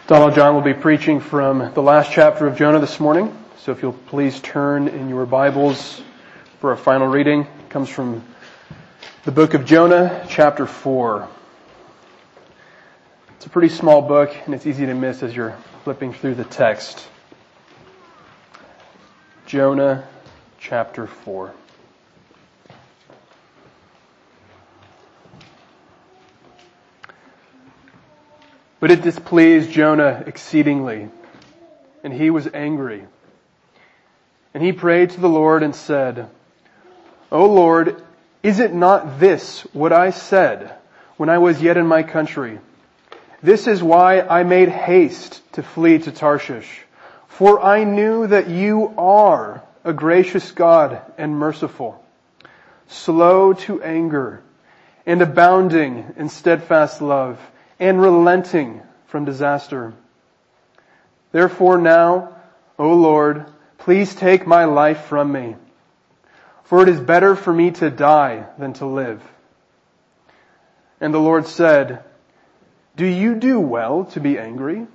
Donald John will be preaching from the last chapter of Jonah this morning. So if you'll please turn in your Bibles for our final reading. It comes from the book of Jonah, chapter 4. It's a pretty small book, and it's easy to miss as you're flipping through the text. Jonah, chapter 4. But it displeased Jonah exceedingly, and he was angry. And he prayed to the Lord and said, O Lord, is it not this what I said when I was yet in my country? This is why I made haste to flee to Tarshish, for I knew that you are a gracious God and merciful, slow to anger, and abounding in steadfast love, and relenting from disaster. Therefore now, O Lord, please take my life from me, for it is better for me to die than to live. And the Lord said, Do you do well to be angry?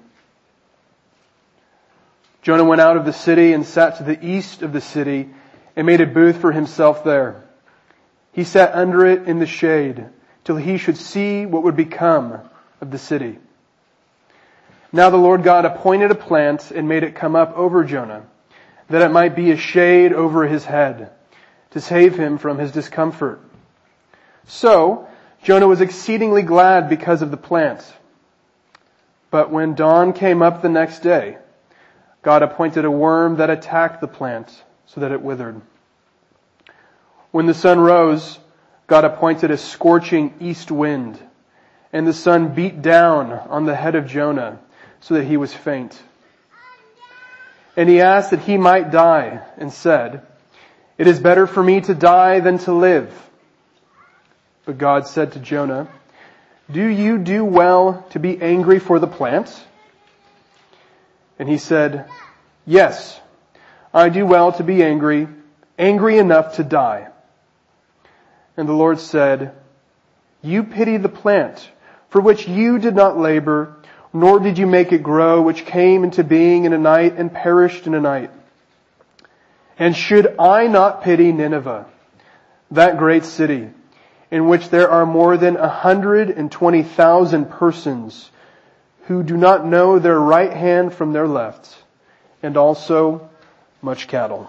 Jonah went out of the city and sat to the east of the city and made a booth for himself there. He sat under it in the shade till he should see what would become of the city. Now the Lord God appointed a plant and made it come up over Jonah, that it might be a shade over his head, to save him from his discomfort. So Jonah was exceedingly glad because of the plant. But when dawn came up the next day, God appointed a worm that attacked the plant so that it withered. When the sun rose, God appointed a scorching east wind, and the sun beat down on the head of Jonah so that he was faint. And he asked that he might die and said, It is better for me to die than to live. But God said to Jonah, Do you do well to be angry for the plant? And he said, Yes, I do well to be angry enough to die. And the Lord said, You pity the plant, for which you did not labor, nor did you make it grow, which came into being in a night and perished in a night. And should I not pity Nineveh, that great city, in which there are more than 120,000 persons who do not know their right hand from their left, and also much cattle?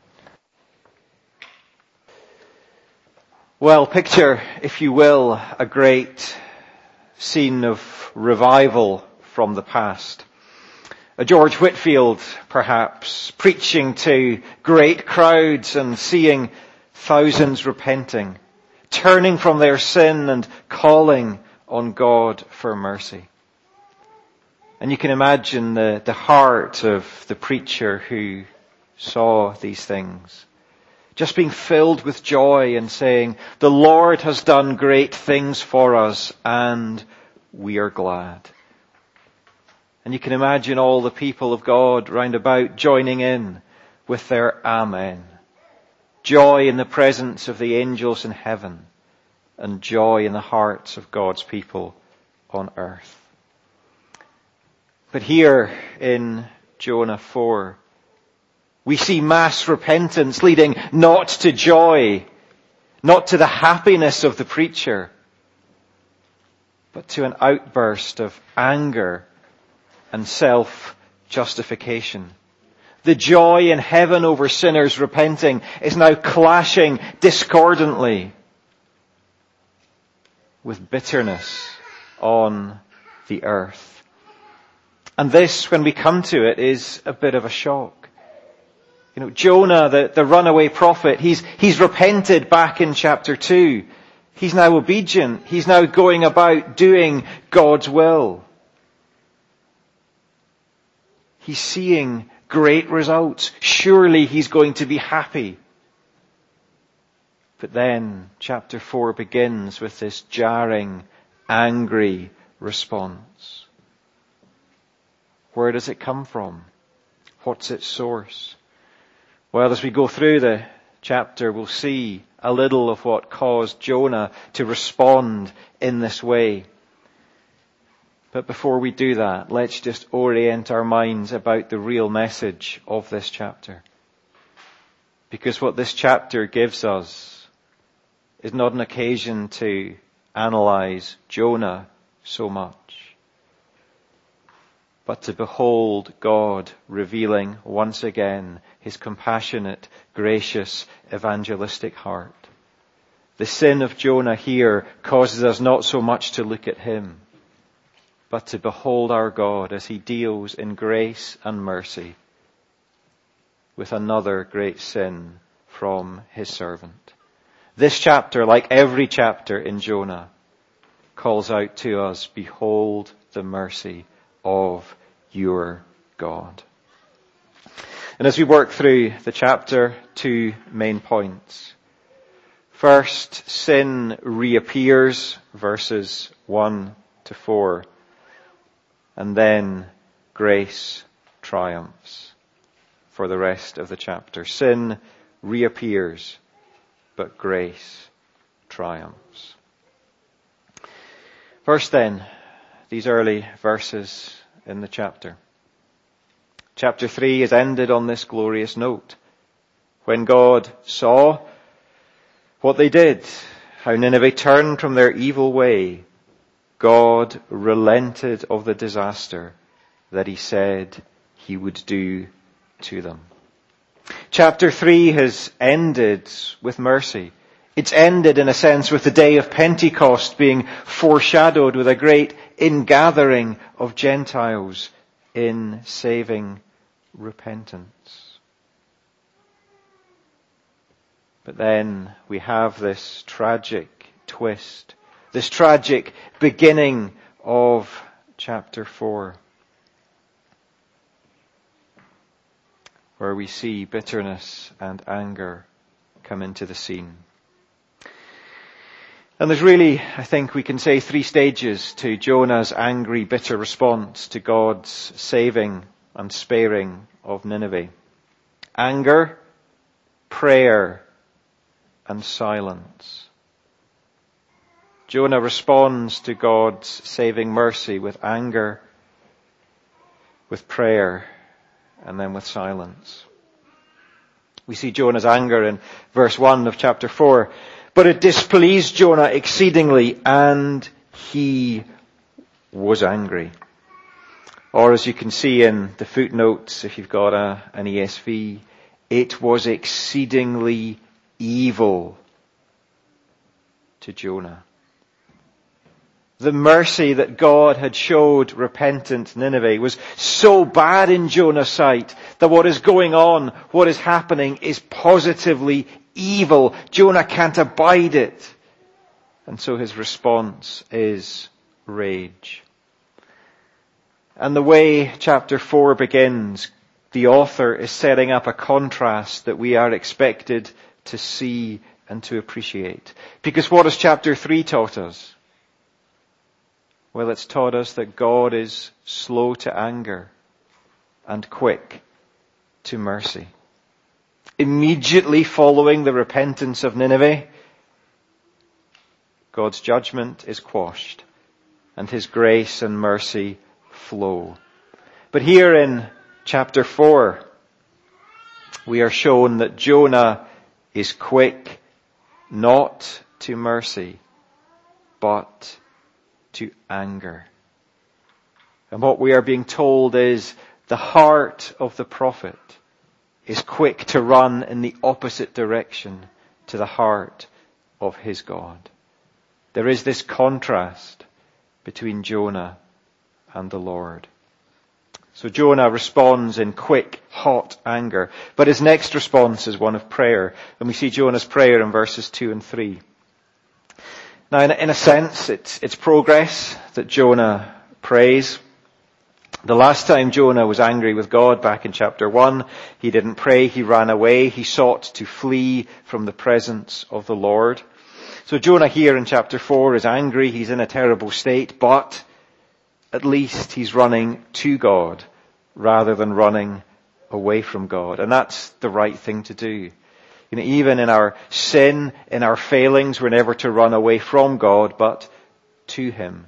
Well, picture, if you will, a great scene of revival from the past. A George Whitefield, perhaps, preaching to great crowds and seeing thousands repenting, turning from their sin and calling on God for mercy. And you can imagine the heart of the preacher who saw these things, just being filled with joy and saying, The Lord has done great things for us and we are glad. And you can imagine all the people of God round about joining in with their Amen. Joy in the presence of the angels in heaven and joy in the hearts of God's people on earth. But here in Jonah 4, we see mass repentance leading not to joy, not to the happiness of the preacher, but to an outburst of anger and self-justification. The joy in heaven over sinners repenting is now clashing discordantly with bitterness on the earth. And this, when we come to it, is a bit of a shock. You know, Jonah, the runaway prophet, he's repented back in chapter 2. He's now obedient. He's now going about doing God's will. He's seeing great results. Surely he's going to be happy. But then chapter 4 begins with this jarring, angry response. Where does it come from? What's its source? Well, as we go through the chapter, we'll see a little of what caused Jonah to respond in this way. But before we do that, let's just orient our minds about the real message of this chapter. Because what this chapter gives us is not an occasion to analyze Jonah so much, but to behold God revealing once again his compassionate, gracious, evangelistic heart. The sin of Jonah here causes us not so much to look at him, but to behold our God as he deals in grace and mercy with another great sin from his servant. This chapter, like every chapter in Jonah, calls out to us, behold the mercy of your God. And as we work through the chapter, 2 main points. First, sin reappears, verses 1 to 4. And then grace triumphs for the rest of the chapter. Sin reappears, but grace triumphs. First then, these early verses in the chapter. Chapter 3 is ended on this glorious note. When God saw what they did, how Nineveh turned from their evil way, God relented of the disaster that he said he would do to them. Chapter 3 has ended with mercy. It's ended, in a sense, with the day of Pentecost being foreshadowed with a great ingathering of Gentiles in saving repentance. But then we have this tragic twist, this tragic beginning of chapter 4, where we see bitterness and anger come into the scene. And there's really, I think we can say, 3 stages to Jonah's angry, bitter response to God's saving and sparing of Nineveh. Anger, prayer, and silence. Jonah responds to God's saving mercy with anger, with prayer, and then with silence. We see Jonah's anger in verse 1 of chapter 4. But it displeased Jonah exceedingly, and he was angry. Or as you can see in the footnotes, if you've got an ESV, it was exceedingly evil to Jonah. The mercy that God had showed repentant Nineveh was so bad in Jonah's sight that what is going on, what is happening, is positively evil. Jonah can't abide it. And so his response is rage. And the way chapter 4 begins, the author is setting up a contrast that we are expected to see and to appreciate. Because what has chapter 3 taught us? Well, it's taught us that God is slow to anger and quick to mercy. Immediately following the repentance of Nineveh, God's judgment is quashed and his grace and mercy flow. But here in chapter 4, we are shown that Jonah is quick not to mercy, but to anger. And what we are being told is the heart of the prophet is quick to run in the opposite direction to the heart of his God. There is this contrast between Jonah and the Lord. So Jonah responds in quick, hot anger. But his next response is one of prayer. And we see Jonah's prayer in verses 2 and 3. Now, in a sense, it's progress that Jonah prays. The last time Jonah was angry with God, back in chapter 1, he didn't pray, he ran away, he sought to flee from the presence of the Lord. So Jonah here in chapter 4 is angry, he's in a terrible state, but at least he's running to God rather than running away from God. And that's the right thing to do. You know, even in our sin, in our failings, we're never to run away from God, but to him,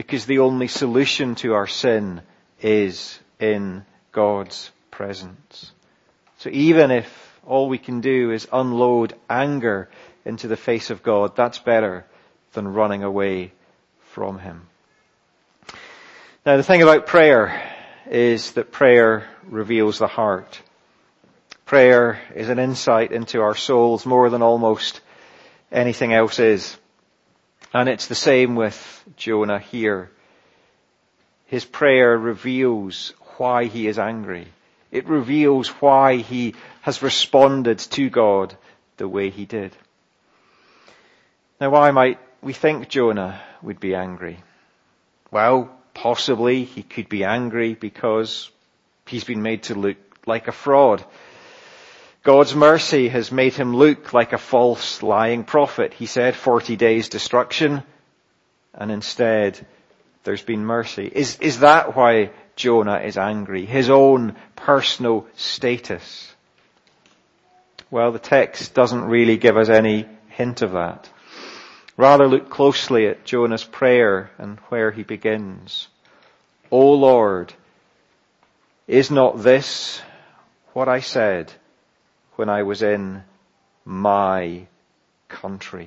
because the only solution to our sin is in God's presence. So even if all we can do is unload anger into the face of God, that's better than running away from him. Now the thing about prayer is that prayer reveals the heart. Prayer is an insight into our souls more than almost anything else is. And it's the same with Jonah here. His prayer reveals why he is angry. It reveals why he has responded to God the way he did. Now why might we think Jonah would be angry? Well, possibly he could be angry because he's been made to look like a fraud. God's mercy has made him look like a false, lying prophet. He said 40 days destruction, and instead there's been mercy. Is that why Jonah is angry? His own personal status? Well, the text doesn't really give us any hint of that. Rather, look closely at Jonah's prayer and where he begins. O Lord, is not this what I said when I was in my country?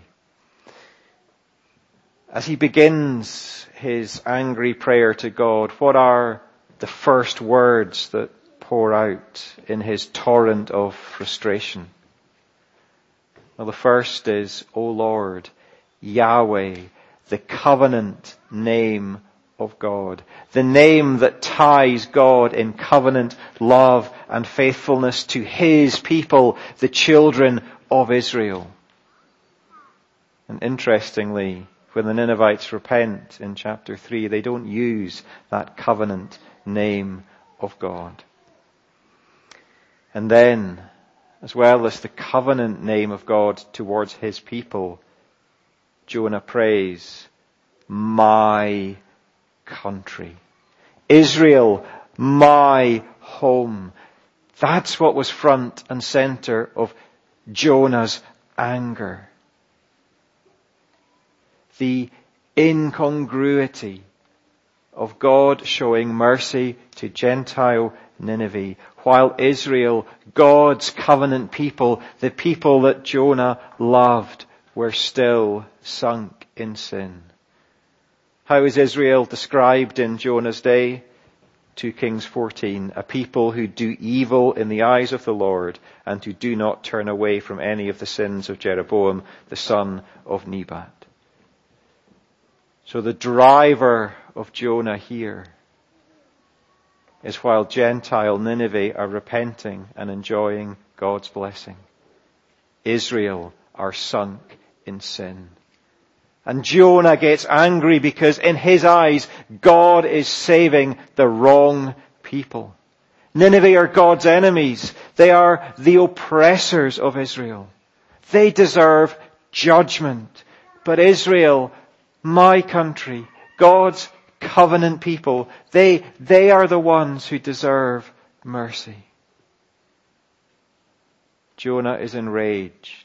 As he begins his angry prayer to God, what are the first words that pour out in his torrent of frustration? Well, the first is, O Lord, Yahweh, the covenant name of God. The name that ties God in covenant love and faithfulness to his people, the children of Israel. And interestingly, when the Ninevites repent in chapter 3, they don't use that covenant name of God. And then, as well as the covenant name of God towards his people, Jonah prays, my country. Israel, my home. That's what was front and center of Jonah's anger. The incongruity of God showing mercy to Gentile Nineveh, while Israel, God's covenant people, the people that Jonah loved, were still sunk in sin. How is Israel described in Jonah's day? 2 Kings 14, a people who do evil in the eyes of the Lord and who do not turn away from any of the sins of Jeroboam, the son of Nebat. So the driver of Jonah here is while Gentile Nineveh are repenting and enjoying God's blessing, Israel are sunk in sin. And Jonah gets angry because in his eyes, God is saving the wrong people. Nineveh are God's enemies. They are the oppressors of Israel. They deserve judgment. But Israel, my country, God's covenant people, they are the ones who deserve mercy. Jonah is enraged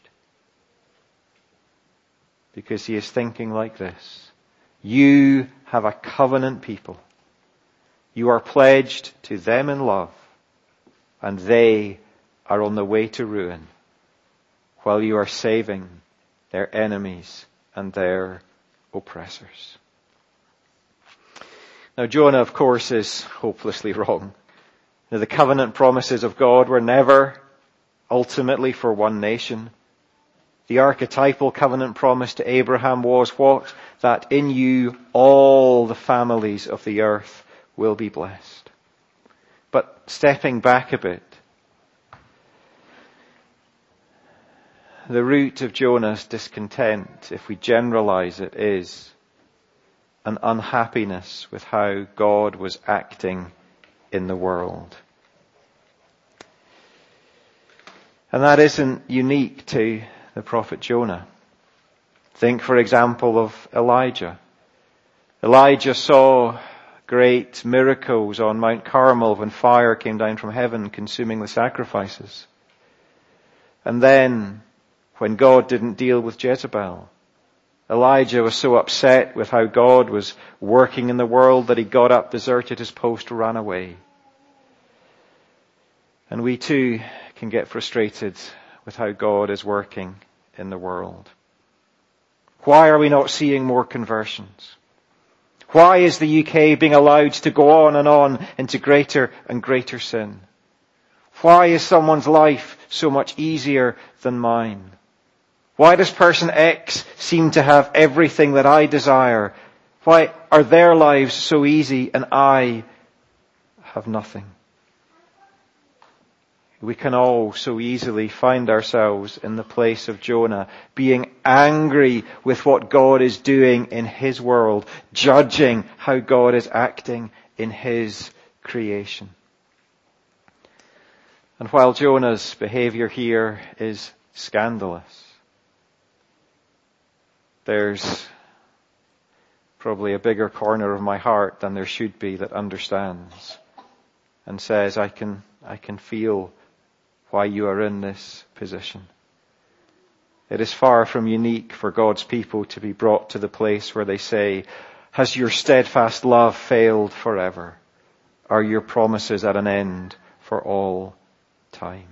because he is thinking like this. You have a covenant people. You are pledged to them in love, and they are on the way to ruin, while you are saving their enemies and their oppressors. Now Jonah, of course, is hopelessly wrong. Now, the covenant promises of God were never ultimately for one nation. The archetypal covenant promise to Abraham was what? That in you all the families of the earth will be blessed. But stepping back a bit, the root of Jonah's discontent, if we generalize it, is an unhappiness with how God was acting in the world. And that isn't unique to the prophet Jonah. Think, for example, of Elijah. Elijah saw great miracles on Mount Carmel when fire came down from heaven consuming the sacrifices. And then, when God didn't deal with Jezebel, Elijah was so upset with how God was working in the world that he got up, deserted his post, ran away. And we too can get frustrated with how God is working in the world. Why are we not seeing more conversions? Why is the UK being allowed to go on into greater and greater sin? Why is someone's life so much easier than mine? Why does person X seem to have everything that I desire? Why are their lives so easy and I have nothing? We can all so easily find ourselves in the place of Jonah, being angry with what God is doing in his world, judging how God is acting in his creation. And while Jonah's behavior here is scandalous, there's probably a bigger corner of my heart than there should be that understands and says, I can feel why you are in this position. It is far from unique for God's people to be brought to the place where they say, has your steadfast love failed forever? Are your promises at an end for all time?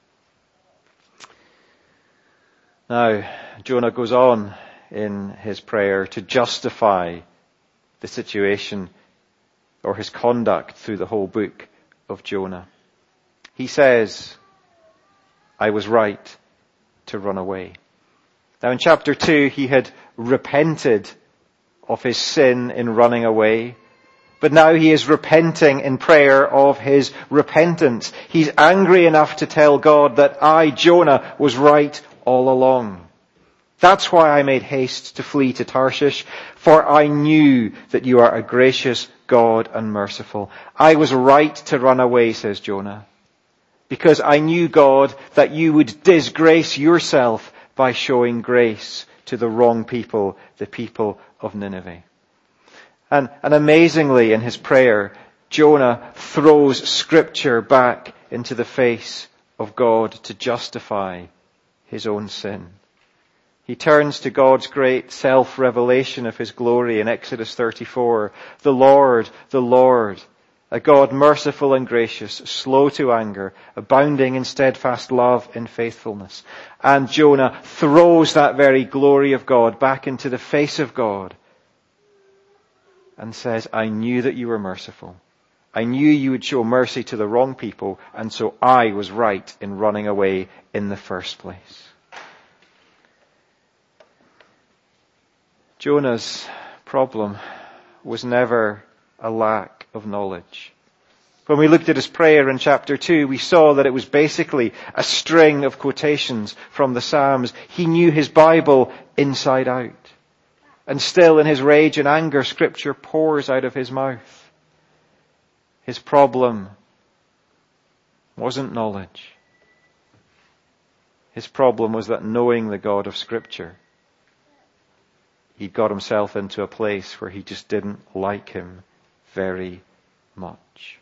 Now, Jonah goes on in his prayer to justify the situation or his conduct through the whole book of Jonah. He says, I was right to run away. Now in chapter 2, he had repented of his sin in running away, but now he is repenting in prayer of his repentance. He's angry enough to tell God that I, Jonah, was right all along. That's why I made haste to flee to Tarshish, for I knew that you are a gracious God and merciful. I was right to run away, says Jonah, because I knew, God, that you would disgrace yourself by showing grace to the wrong people, the people of Nineveh. And amazingly in his prayer, Jonah throws Scripture back into the face of God to justify his own sin. He turns to God's great self-revelation of his glory in Exodus 34. The Lord, a God merciful and gracious, slow to anger, abounding in steadfast love and faithfulness. And Jonah throws that very glory of God back into the face of God and says, I knew that you were merciful. I knew you would show mercy to the wrong people, and so I was right in running away in the first place. Jonah's problem was never a lack of knowledge. When we looked at his prayer in chapter 2, we saw that it was basically a string of quotations from the Psalms. He knew his Bible inside out. And still in his rage and anger, Scripture pours out of his mouth. His problem wasn't knowledge. His problem was that knowing the God of Scripture, he got himself into a place where he just didn't like him very much.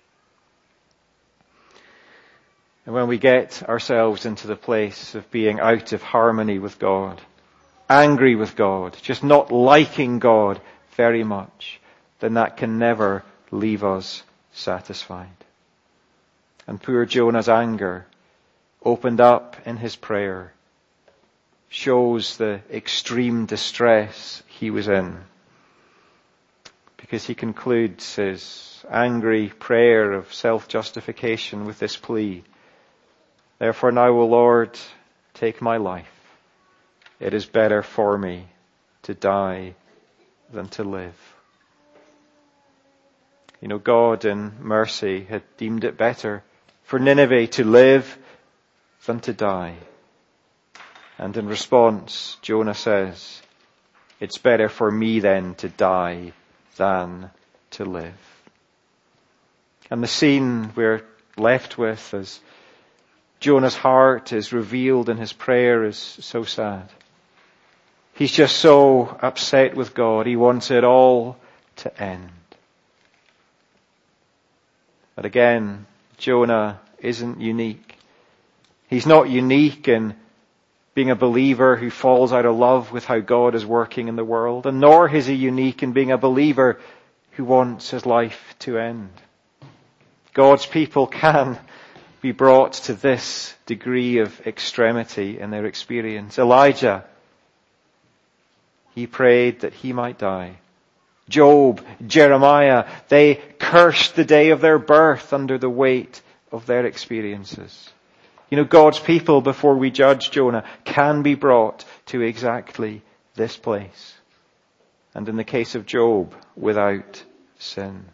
And when we get ourselves into the place of being out of harmony with God, angry with God, just not liking God very much, then that can never leave us satisfied. And poor Jonah's anger, opened up in his prayer, shows the extreme distress he was in. Because he concludes his angry prayer of self-justification with this plea. Therefore now, O Lord, take my life. It is better for me to die than to live. You know, God in mercy had deemed it better for Nineveh to live than to die. And in response, Jonah says, it's better for me then to die than to live. And the scene we're left with as Jonah's heart is revealed in his prayer is so sad. He's just so upset with God. He wants it all to end. But again, Jonah isn't unique. He's not unique in being a believer who falls out of love with how God is working in the world, and nor is he unique in being a believer who wants his life to end. God's people can be brought to this degree of extremity in their experience. Elijah, he prayed that he might die. Job, Jeremiah, they cursed the day of their birth under the weight of their experiences. God's people, before we judge Jonah, can be brought to exactly this place. And in the case of Job, without sin.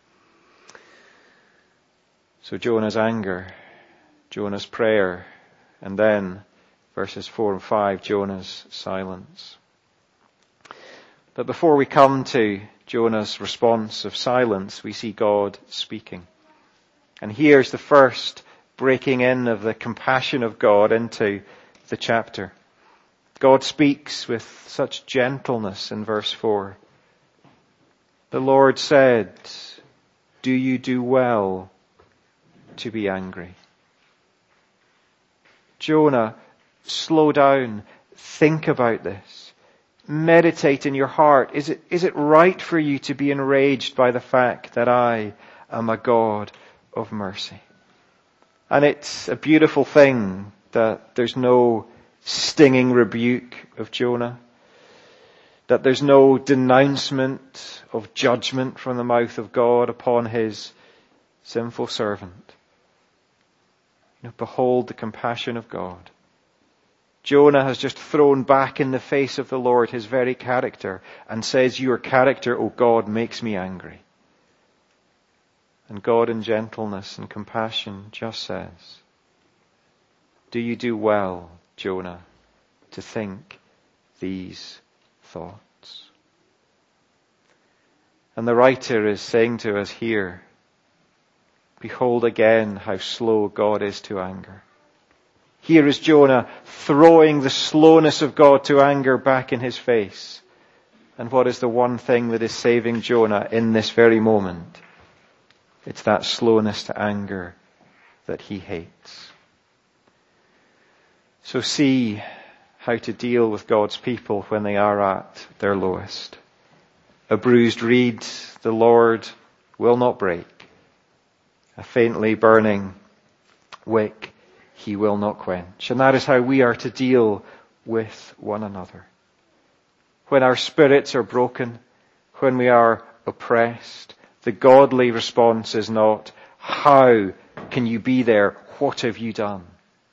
So Jonah's anger, Jonah's prayer, and then verses 4 and 5, Jonah's silence. But before we come to Jonah's response of silence, we see God speaking. And here's the first breaking in of the compassion of God into the chapter. God speaks with such gentleness in verse 4. The Lord said, "Do you do well to be angry?" Jonah, slow down. Think about this. Meditate in your heart. Is it right for you to be enraged by the fact that I am a God of mercy? And it's a beautiful thing that there's no stinging rebuke of Jonah, that there's no denouncement of judgment from the mouth of God upon his sinful servant. Behold the compassion of God. Jonah has just thrown back in the face of the Lord his very character and says, "Your character, O God, makes me angry." And God in gentleness and compassion just says, "Do you do well, Jonah, to think these thoughts?" And the writer is saying to us here, behold again how slow God is to anger. Here is Jonah throwing the slowness of God to anger back in his face. And what is the one thing that is saving Jonah in this very moment? It's that slowness to anger that he hates. So see how to deal with God's people when they are at their lowest. A bruised reed the Lord will not break. A faintly burning wick he will not quench. And that is how we are to deal with one another. When our spirits are broken, when we are oppressed, the godly response is not, "How can you be there? What have you done?"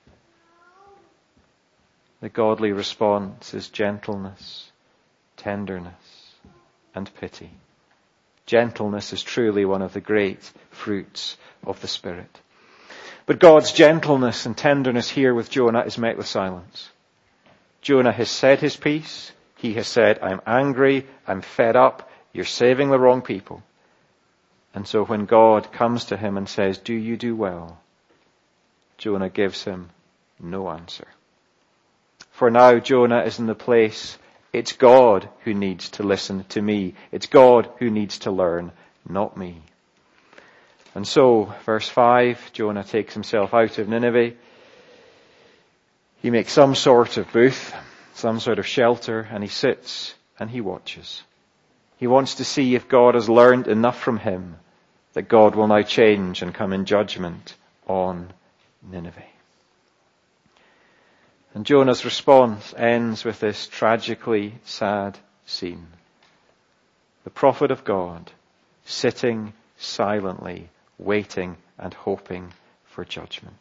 The godly response is gentleness, tenderness, and pity. Gentleness is truly one of the great fruits of the Spirit. But God's gentleness and tenderness here with Jonah is met with silence. Jonah has said his piece. He has said, "I'm angry, I'm fed up, you're saving the wrong people." And so when God comes to him and says, "Do you do well?" Jonah gives him no answer. For now Jonah is in the place, it's God who needs to listen to me. It's God who needs to learn, not me. And so, verse 5, Jonah takes himself out of Nineveh. He makes some sort of booth, some sort of shelter, and he sits and he watches. He wants to see if God has learned enough from him that God will now change and come in judgment on Nineveh. And Jonah's response ends with this tragically sad scene. The prophet of God sitting silently, waiting and hoping for judgment.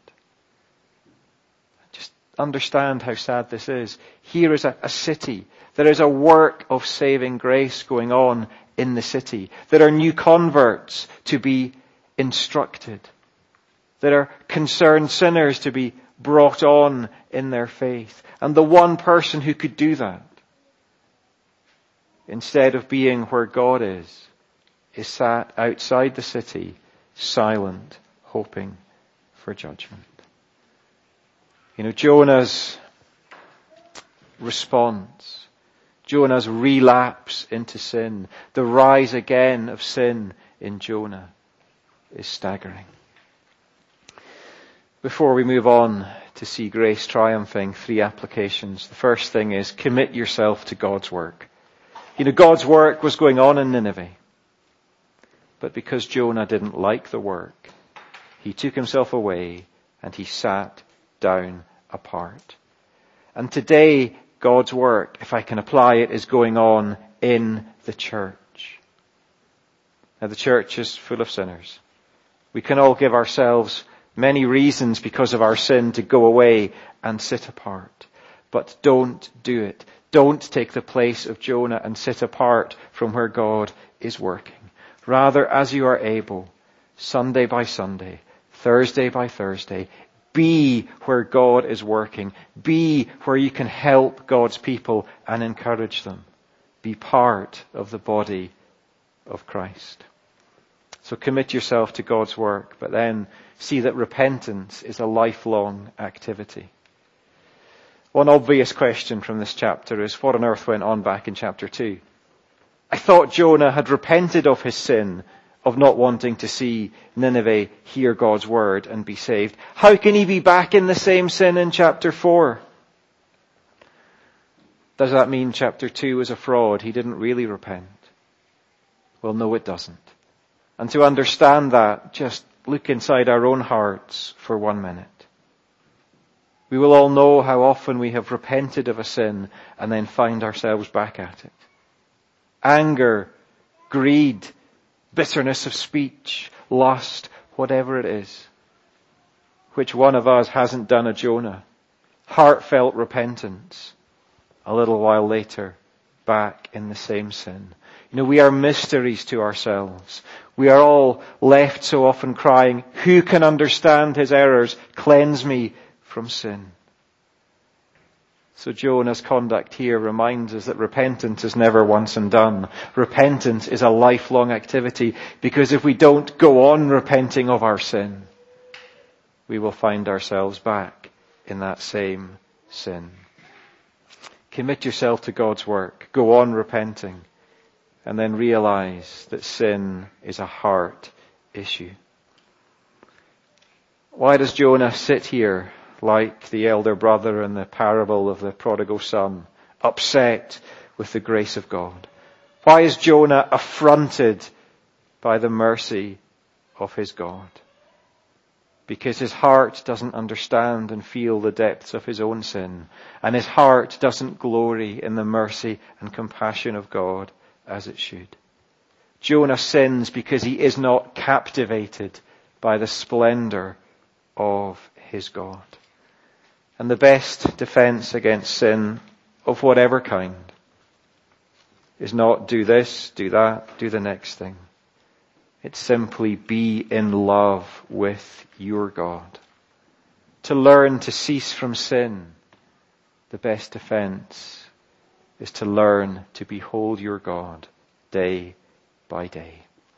Just understand how sad this is. Here is a city. There is a work of saving grace going on in the city. There are new converts to be instructed. There are concerned sinners to be brought on in their faith. And the one person who could do that, instead of being where God is sat outside the city, silent, hoping for judgment. Jonah's response, Jonah's relapse into sin, the rise again of sin in Jonah is staggering. Before we move on to see grace triumphing, 3 applications. The first thing is commit yourself to God's work. God's work was going on in Nineveh. But because Jonah didn't like the work, he took himself away and he sat down apart. And today, God's work, if I can apply it, is going on in the church. Now, the church is full of sinners. We can all give ourselves many reasons because of our sin to go away and sit apart. But don't do it. Don't take the place of Jonah and sit apart from where God is working. Rather, as you are able, Sunday by Sunday, Thursday by Thursday, be where God is working. Be where you can help God's people and encourage them. Be part of the body of Christ. So commit yourself to God's work, but then see that repentance is a lifelong activity. One obvious question from this chapter is, what on earth went on back in chapter 2? I thought Jonah had repented of his sin of not wanting to see Nineveh hear God's word and be saved. How can he be back in the same sin in chapter 4? Does that mean chapter 2 was a fraud? He didn't really repent? Well, no, it doesn't. And to understand that, just look inside our own hearts for 1 minute. We will all know how often we have repented of a sin and then find ourselves back at it. Anger, greed, bitterness of speech, lust, whatever it is. Which one of us hasn't done a Jonah? Heartfelt repentance. A little while later, back in the same sin. We are mysteries to ourselves. We are all left so often crying, who can understand his errors? Cleanse me from sin. So Jonah's conduct here reminds us that repentance is never once and done. Repentance is a lifelong activity, because if we don't go on repenting of our sin, we will find ourselves back in that same sin. Commit yourself to God's work. Go on repenting. And then realize that sin is a heart issue. Why does Jonah sit here like the elder brother in the parable of the prodigal son, upset with the grace of God? Why is Jonah affronted by the mercy of his God? Because his heart doesn't understand and feel the depths of his own sin, and his heart doesn't glory in the mercy and compassion of God as it should. Jonah sins because he is not captivated by the splendor of his God. And the best defense against sin of whatever kind is not do this, do that, do the next thing. It's simply be in love with your God. To learn to cease from sin, the best defense is to learn to behold your God day by day.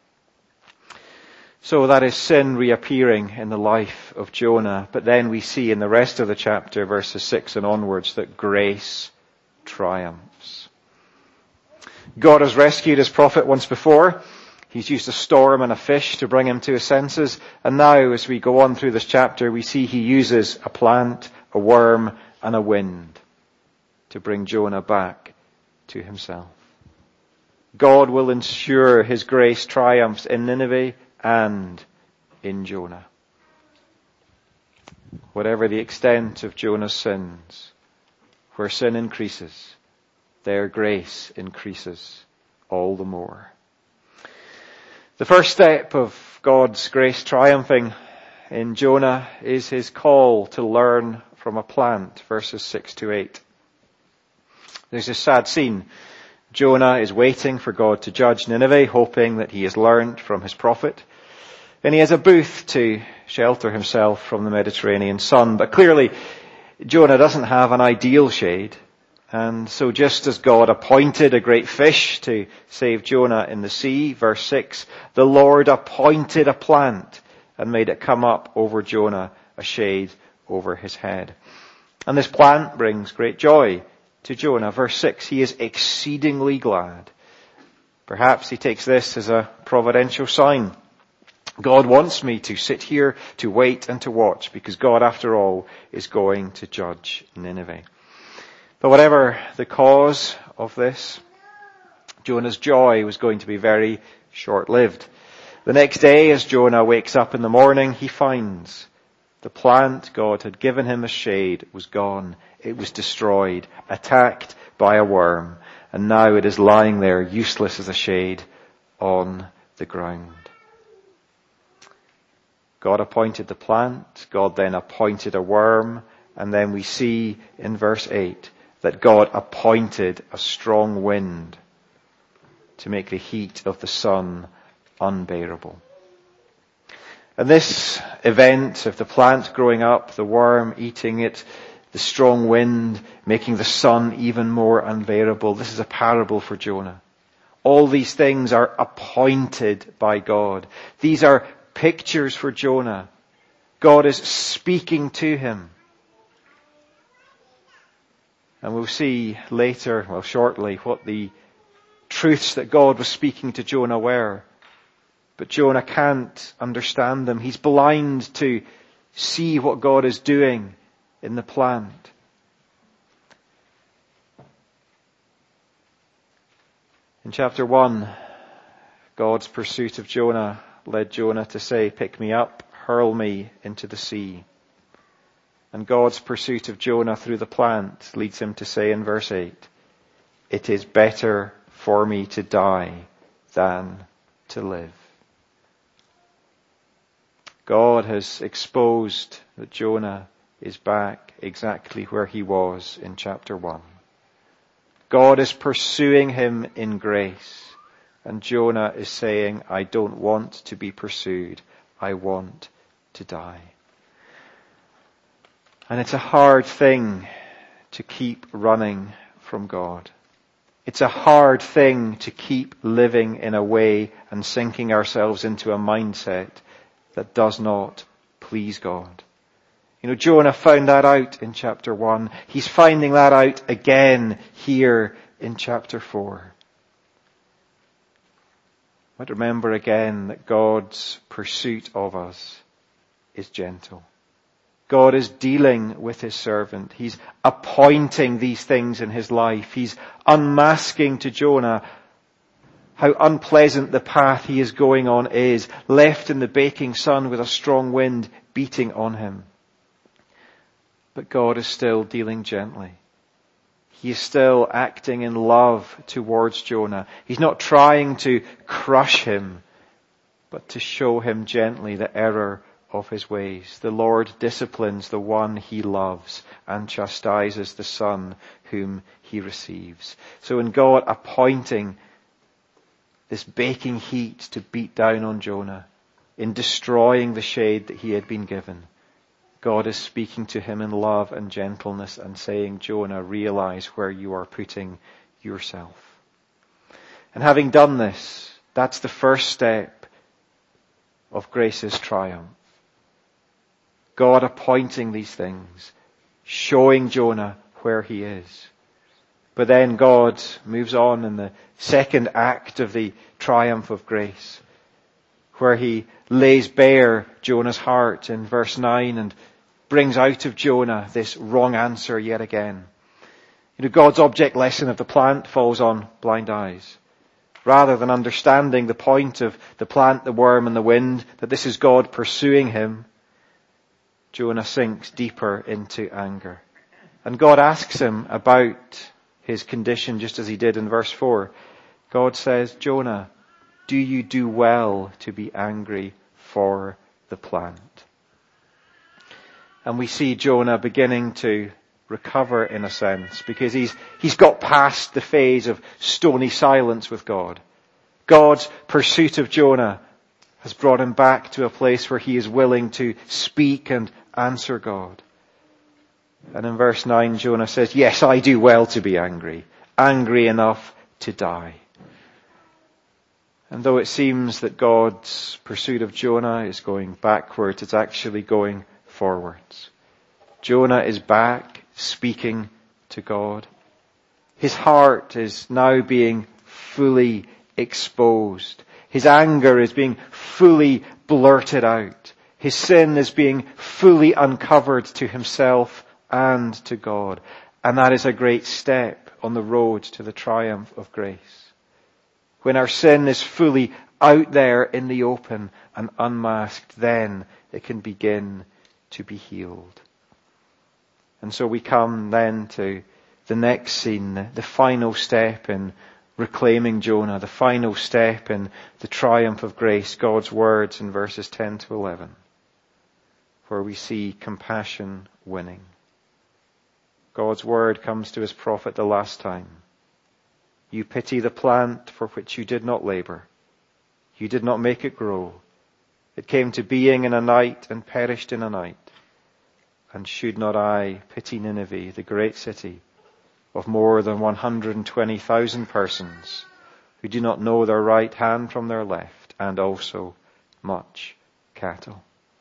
So that is sin reappearing in the life of Jonah. But then we see in the rest of the chapter, verses 6 and onwards, that grace triumphs. God has rescued his prophet once before. He's used a storm and a fish to bring him to his senses. And now, as we go on through this chapter, we see he uses a plant, a worm, and a wind to bring Jonah back to himself. God will ensure his grace triumphs in Nineveh and in Jonah. Whatever the extent of Jonah's sins, where sin increases, there grace increases all the more. The first step of God's grace triumphing in Jonah is his call to learn from a plant, verses 6 to 8. There's a sad scene. Jonah is waiting for God to judge Nineveh, hoping that he has learned from his prophet. And he has a booth to shelter himself from the Mediterranean sun. But clearly, Jonah doesn't have an ideal shade. And so just as God appointed a great fish to save Jonah in the sea, verse 6, the Lord appointed a plant and made it come up over Jonah, a shade over his head. And this plant brings great joy to Jonah. Verse 6, he is exceedingly glad. Perhaps he takes this as a providential sign. God wants me to sit here, to wait and to watch, because God, after all, is going to judge Nineveh. But whatever the cause of this, Jonah's joy was going to be very short-lived. The next day, as Jonah wakes up in the morning, he finds the plant God had given him as shade was gone. It was destroyed, attacked by a worm, and now it is lying there, useless as a shade, on the ground. God appointed the plant, God then appointed a worm, and then we see in verse 8 that God appointed a strong wind to make the heat of the sun unbearable. And this event of the plant growing up, the worm eating it, the strong wind making the sun even more unbearable, this is a parable for Jonah. All these things are appointed by God. These are pictures for Jonah. God is speaking to him. And we'll see later, shortly, what the truths that God was speaking to Jonah were. But Jonah can't understand them. He's blind to see what God is doing in the plant. In chapter 1, God's pursuit of Jonah led Jonah to say, "Pick me up, hurl me into the sea." And God's pursuit of Jonah through the plant leads him to say in verse 8, "It is better for me to die than to live." God has exposed that Jonah is back exactly where he was in chapter 1. God is pursuing him in grace. And Jonah is saying, "I don't want to be pursued. I want to die." And it's a hard thing to keep running from God. It's a hard thing to keep living in a way and sinking ourselves into a mindset that does not please God. Jonah found that out in chapter 1. He's finding that out again here in chapter 4. But remember again that God's pursuit of us is gentle. God is dealing with his servant. He's appointing these things in his life. He's unmasking to Jonah how unpleasant the path he is going on is, left in the baking sun with a strong wind beating on him. But God is still dealing gently. He is still acting in love towards Jonah. He's not trying to crush him, but to show him gently the error of his ways. The Lord disciplines the one he loves and chastises the son whom he receives. So in God appointing this baking heat to beat down on Jonah, in destroying the shade that he had been given, God is speaking to him in love and gentleness and saying, "Jonah, realize where you are putting yourself." And having done this, that's the first step of grace's triumph. God appointing these things, showing Jonah where he is. But then God moves on in the second act of the triumph of grace, where he lays bare Jonah's heart in verse 9 and brings out of Jonah this wrong answer yet again. God's object lesson of the plant falls on blind eyes. Rather than understanding the point of the plant, the worm and the wind, that this is God pursuing him, Jonah sinks deeper into anger. And God asks him about his condition just as he did in verse 4. God says, "Jonah, do you do well to be angry for the plant?" And we see Jonah beginning to recover in a sense, because he's got past the phase of stony silence with God. God's pursuit of Jonah has brought him back to a place where he is willing to speak and answer God. And in verse 9, Jonah says, "Yes, I do well to be angry, angry enough to die." And though it seems that God's pursuit of Jonah is going backwards, it's actually going forwards. Jonah is back speaking to God. His heart is now being fully exposed. His anger is being fully blurted out. His sin is being fully uncovered to himself and to God. And that is a great step on the road to the triumph of grace. When our sin is fully out there in the open and unmasked, then it can begin to be healed. And so we come then to the next scene, the final step in reclaiming Jonah, the final step in the triumph of grace, God's words in verses 10 to 11, where we see compassion winning. God's word comes to his prophet the last time. You pity the plant for which you did not labor. You did not make it grow. It came to being in a night and perished in a night. And should not I pity Nineveh, the great city of more than 120,000 persons who do not know their right hand from their left, and also much cattle?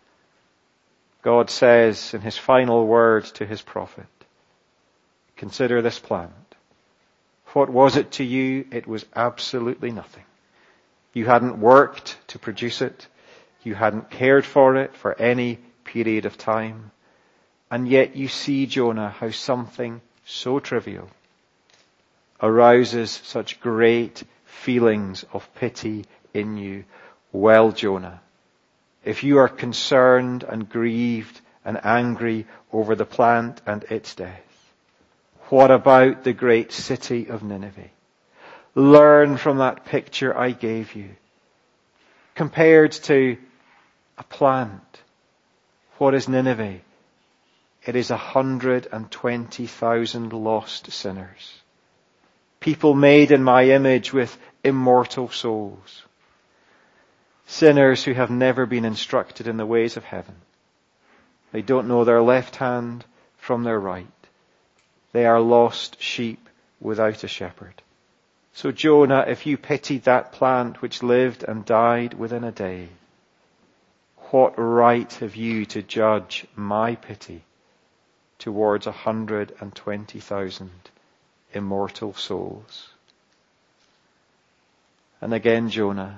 God says in his final word to his prophet, consider this plant. What was it to you? It was absolutely nothing. You hadn't worked to produce it. You hadn't cared for it for any period of time. And yet you see, Jonah, how something so trivial arouses such great feelings of pity in you. Well, Jonah, if you are concerned and grieved and angry over the plant and its death, what about the great city of Nineveh? Learn from that picture I gave you. Compared to a plant, what is Nineveh? It is 120,000 lost sinners. People made in my image with immortal souls. Sinners who have never been instructed in the ways of heaven. They don't know their left hand from their right. They are lost sheep without a shepherd. So Jonah, if you pitied that plant which lived and died within a day, what right have you to judge my pity towards 120,000 immortal souls? And again, Jonah,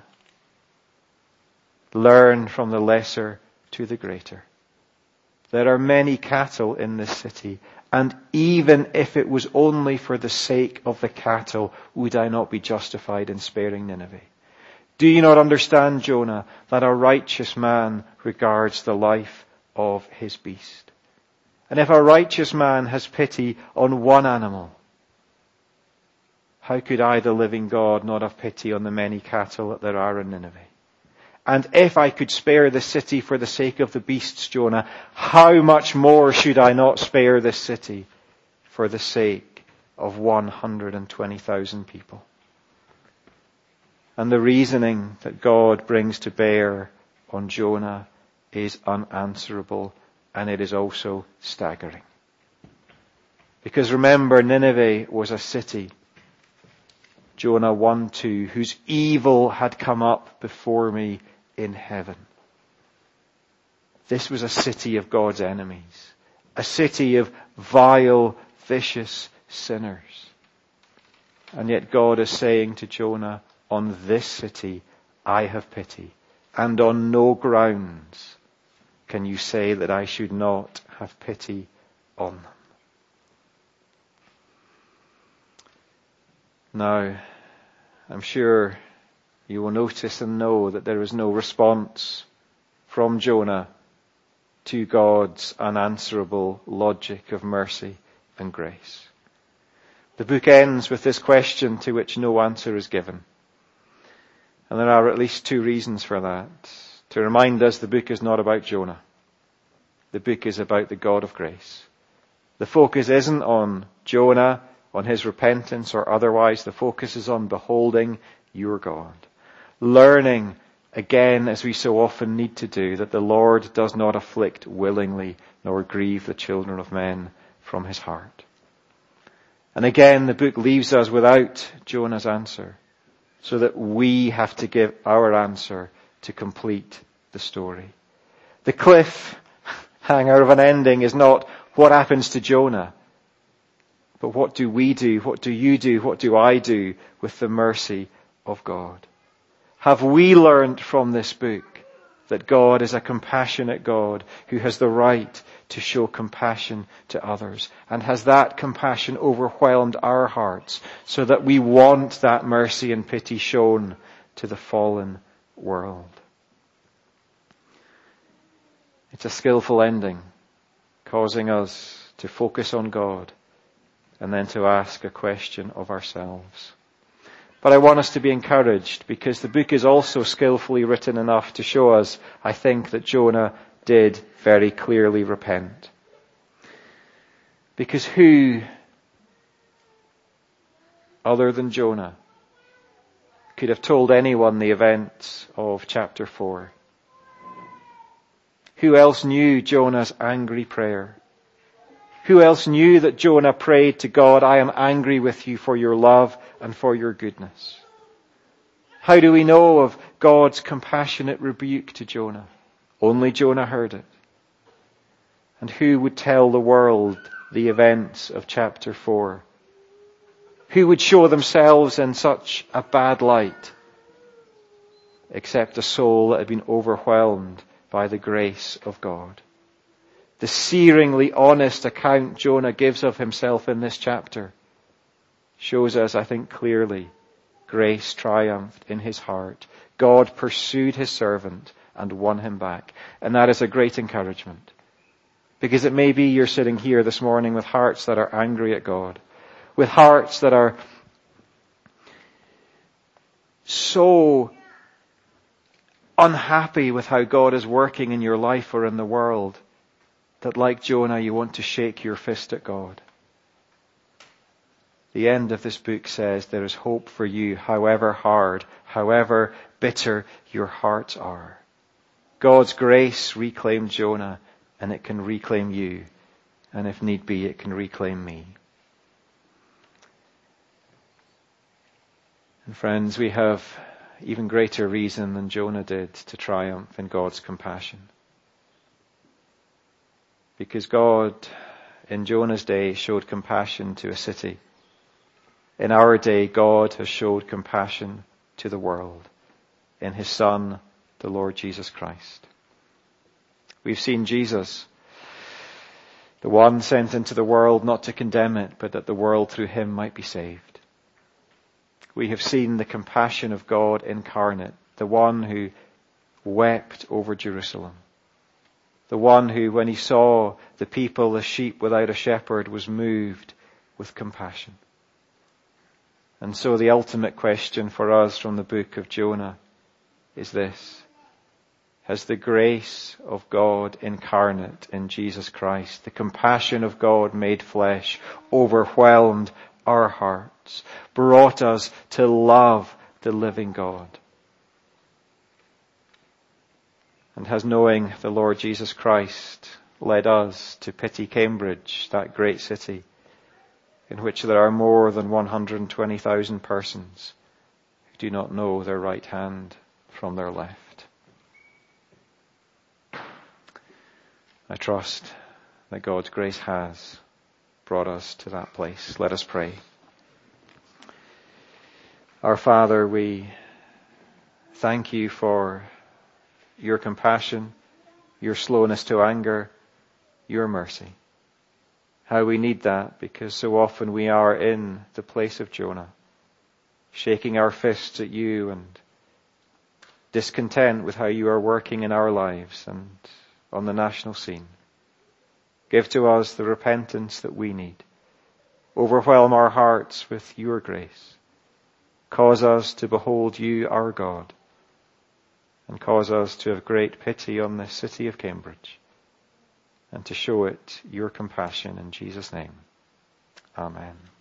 learn from the lesser to the greater. There are many cattle in this city, and even if it was only for the sake of the cattle, would I not be justified in sparing Nineveh? Do you not understand, Jonah, that a righteous man regards the life of his beast? And if a righteous man has pity on one animal, how could I, the living God, not have pity on the many cattle that there are in Nineveh? And if I could spare the city for the sake of the beasts, Jonah, how much more should I not spare this city for the sake of 120,000 people? And the reasoning that God brings to bear on Jonah is unanswerable, and it is also staggering. Because remember, Nineveh was a city, Jonah 1:2, whose evil had come up before me in heaven. This was a city of God's enemies, a city of vile, vicious sinners. And yet God is saying to Jonah, on this city I have pity, and on no grounds can you say that I should not have pity on them. Now, I'm sure you will notice and know that there is no response from Jonah to God's unanswerable logic of mercy and grace. The book ends with this question to which no answer is given. And there are at least two reasons for that. To remind us, the book is not about Jonah. The book is about the God of grace. The focus isn't on Jonah, on his repentance or otherwise. The focus is on beholding your God. Learning, again, as we so often need to do, that the Lord does not afflict willingly nor grieve the children of men from his heart. And again, the book leaves us without Jonah's answer, so that we have to give our answer to complete the story. The cliffhanger of an ending is not what happens to Jonah, but what do we do? What do you do? What do I do with the mercy of God? Have we learned from this book that God is a compassionate God who has the right to show compassion to others? And has that compassion overwhelmed our hearts so that we want that mercy and pity shown to the fallen world? It's a skillful ending, causing us to focus on God and then to ask a question of ourselves. But I want us to be encouraged because the book is also skillfully written enough to show us, I think, that Jonah did very clearly repent. Because who, other than Jonah, could have told anyone the events of chapter 4? Who else knew Jonah's angry prayer? Who else knew that Jonah prayed to God, I am angry with you for your love and for your goodness? How do we know of God's compassionate rebuke to Jonah? Only Jonah heard it. And who would tell the world the events of chapter 4? Who would show themselves in such a bad light except a soul that had been overwhelmed by the grace of God? The searingly honest account Jonah gives of himself in this chapter shows us, I think, clearly grace triumphed in his heart. God pursued his servant and won him back. And that is a great encouragement. Because it may be you're sitting here this morning with hearts that are angry at God, with hearts that are so unhappy with how God is working in your life or in the world, that like Jonah, you want to shake your fist at God. The end of this book says there is hope for you, however hard, however bitter your hearts are. God's grace reclaimed Jonah, and it can reclaim you. And if need be, it can reclaim me. And friends, we have even greater reason than Jonah did to triumph in God's compassion. Because God, in Jonah's day, showed compassion to a city. In our day, God has showed compassion to the world in his Son, the Lord Jesus Christ. We've seen Jesus, the one sent into the world not to condemn it, but that the world through him might be saved. We have seen the compassion of God incarnate, the one who wept over Jerusalem. The one who, when he saw the people as sheep without a shepherd, was moved with compassion. And so the ultimate question for us from the book of Jonah is this: has the grace of God incarnate in Jesus Christ, the compassion of God made flesh, overwhelmed our hearts, brought us to love the living God? And has knowing the Lord Jesus Christ led us to pity Cambridge, that great city, in which there are more than 120,000 persons who do not know their right hand from their left? I trust that God's grace has brought us to that place. Let us pray. Our Father, we thank you for your compassion, your slowness to anger, your mercy. How we need that, because so often we are in the place of Jonah, shaking our fists at you and discontent with how you are working in our lives and on the national scene. Give to us the repentance that we need. Overwhelm our hearts with your grace. Cause us to behold you, our God, and cause us to have great pity on the city of Cambridge and to show it your compassion in Jesus' name. Amen.